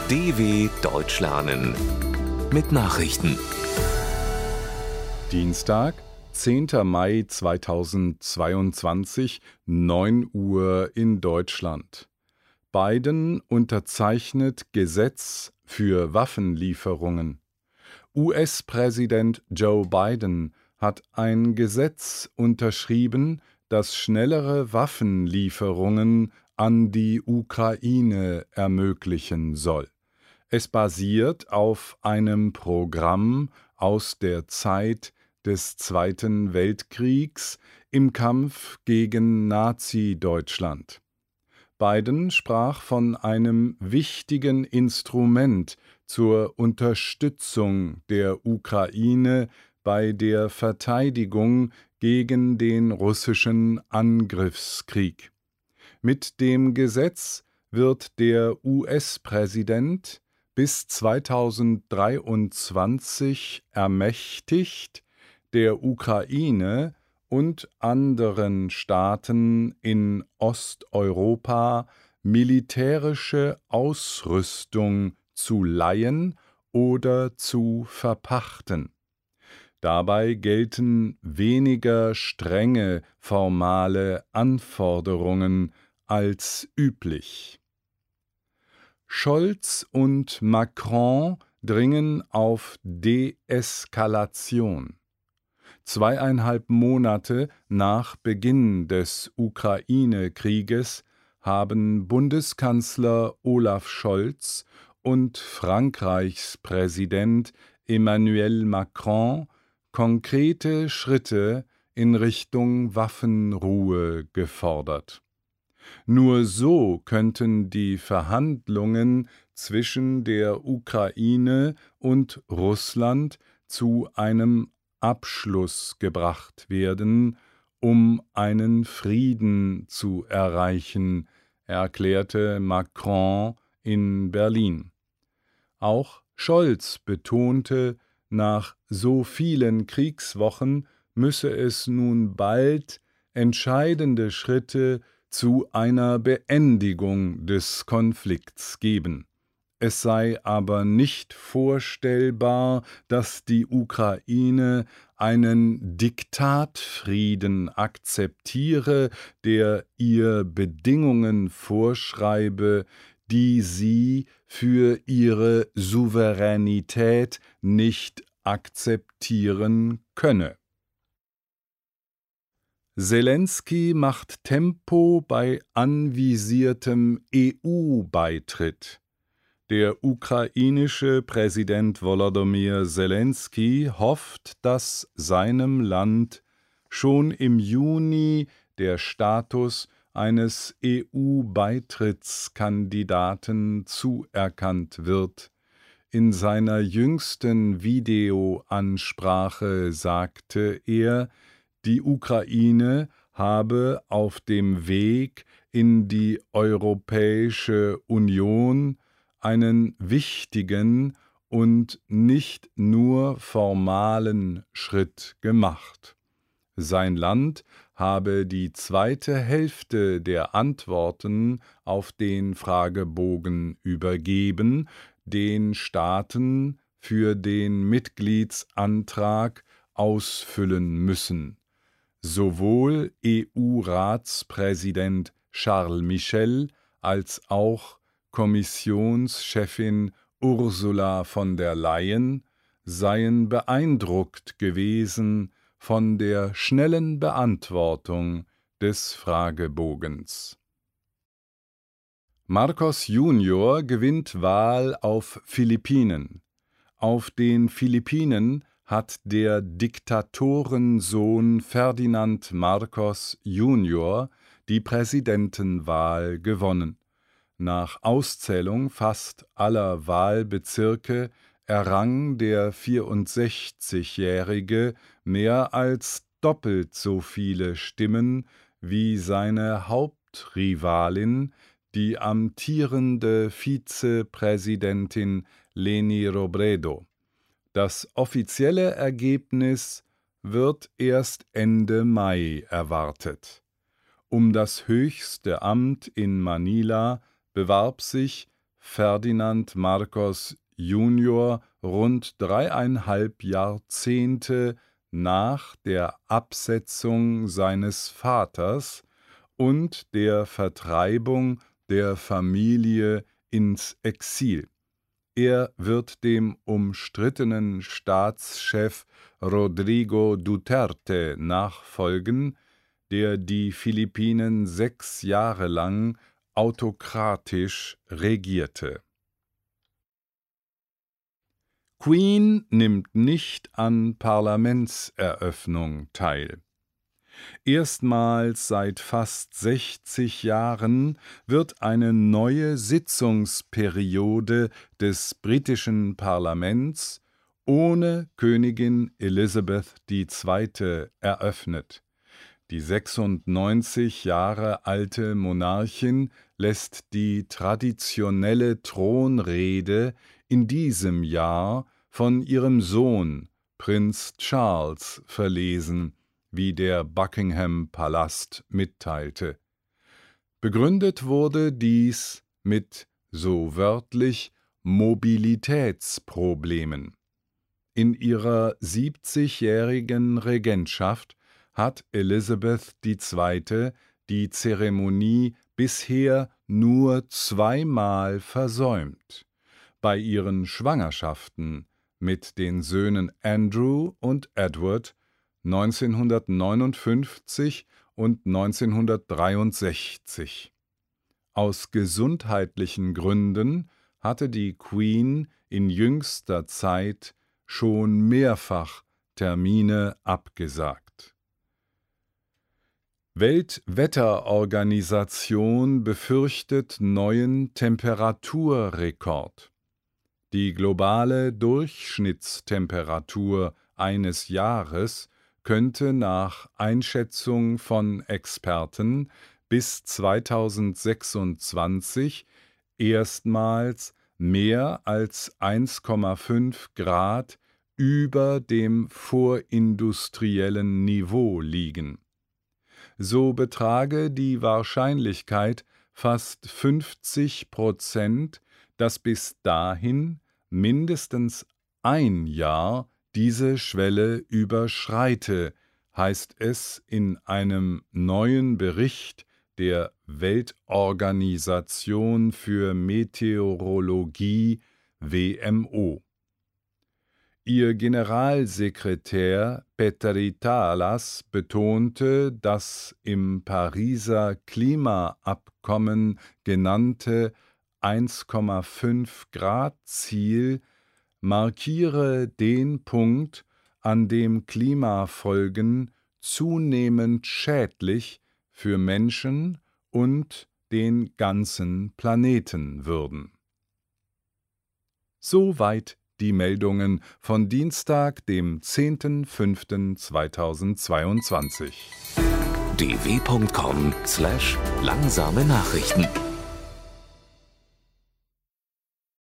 DW Deutsch lernen mit Nachrichten. Dienstag, 10. Mai 2022, 9 Uhr in Deutschland. Biden unterzeichnet Gesetz für Waffenlieferungen. US-Präsident Joe Biden hat ein Gesetz unterschrieben, das schnellere Waffenlieferungen an die Ukraine ermöglichen soll. Es basiert auf einem Programm aus der Zeit des Zweiten Weltkriegs im Kampf gegen Nazi-Deutschland. Biden sprach von einem wichtigen Instrument zur Unterstützung der Ukraine bei der Verteidigung gegen den russischen Angriffskrieg. Mit dem Gesetz wird der US-Präsident bis 2023 ermächtigt, der Ukraine und anderen Staaten in Osteuropa militärische Ausrüstung zu leihen oder zu verpachten. Dabei gelten weniger strenge formale Anforderungen als üblich. Scholz und Macron dringen auf Deeskalation. 2,5 Monate nach Beginn des Ukraine-Krieges haben Bundeskanzler Olaf Scholz und Frankreichs Präsident Emmanuel Macron konkrete Schritte in Richtung Waffenruhe gefordert. Nur so könnten die Verhandlungen zwischen der Ukraine und Russland zu einem Abschluss gebracht werden, um einen Frieden zu erreichen, erklärte Macron in Berlin. Auch Scholz betonte, nach so vielen Kriegswochen müsse es nun bald entscheidende Schritte zu einer Beendigung des Konflikts geben. Es sei aber nicht vorstellbar, dass die Ukraine einen Diktatfrieden akzeptiere, der ihr Bedingungen vorschreibe, die sie für ihre Souveränität nicht akzeptieren könne. Selenskyj macht Tempo bei anvisiertem EU-Beitritt. Der ukrainische Präsident Volodymyr Selenskyj hofft, dass seinem Land schon im Juni der Status eines EU-Beitrittskandidaten zuerkannt wird. In seiner jüngsten Videoansprache sagte er, die Ukraine habe auf dem Weg in die Europäische Union einen wichtigen und nicht nur formalen Schritt gemacht. Sein Land habe die zweite Hälfte der Antworten auf den Fragebogen übergeben, den Staaten für den Mitgliedsantrag ausfüllen müssen. Sowohl EU-Ratspräsident Charles Michel als auch Kommissionschefin Ursula von der Leyen seien beeindruckt gewesen von der schnellen Beantwortung des Fragebogens. Marcos Junior gewinnt Wahl auf Philippinen. Auf den Philippinen hat der Diktatorensohn Ferdinand Marcos Junior die Präsidentenwahl gewonnen. Nach Auszählung fast aller Wahlbezirke errang der 64-Jährige mehr als doppelt so viele Stimmen wie seine Hauptrivalin, die amtierende Vizepräsidentin Leni Robredo. Das offizielle Ergebnis wird erst Ende Mai erwartet. Um das höchste Amt in Manila bewarb sich Ferdinand Marcos Junior rund 3,5 Jahrzehnte nach der Absetzung seines Vaters und der Vertreibung der Familie ins Exil. Er wird dem umstrittenen Staatschef Rodrigo Duterte nachfolgen, der die Philippinen 6 Jahre lang autokratisch regierte. Queen nimmt nicht an Parlamentseröffnung teil. Erstmals seit fast 60 Jahren wird eine neue Sitzungsperiode des britischen Parlaments ohne Königin Elizabeth II. Eröffnet. Die 96 Jahre alte Monarchin lässt die traditionelle Thronrede in diesem Jahr von ihrem Sohn Prinz Charles verlesen, wie der Buckingham-Palast mitteilte. Begründet wurde dies mit, so wörtlich, Mobilitätsproblemen. In ihrer 70-jährigen Regentschaft hat Elisabeth II. Die Zeremonie bisher nur 2-mal versäumt. Bei ihren Schwangerschaften mit den Söhnen Andrew und Edward 1959 und 1963. Aus gesundheitlichen Gründen hatte die Queen in jüngster Zeit schon mehrfach Termine abgesagt. Weltwetterorganisation befürchtet neuen Temperaturrekord. Die globale Durchschnittstemperatur eines Jahres könnte nach Einschätzung von Experten bis 2026 erstmals mehr als 1,5 Grad über dem vorindustriellen Niveau liegen. So betrage die Wahrscheinlichkeit fast 50%, dass bis dahin mindestens ein Jahr diese Schwelle überschreite, heißt es in einem neuen Bericht der Weltorganisation für Meteorologie WMO. Ihr Generalsekretär Petteri Taalas betonte, das im Pariser Klimaabkommen genannte 1,5 Grad Ziel markiere den Punkt, an dem Klimafolgen zunehmend schädlich für Menschen und den ganzen Planeten würden. Soweit die Meldungen von Dienstag, dem 10.05.2022. dw.com/langsame Nachrichten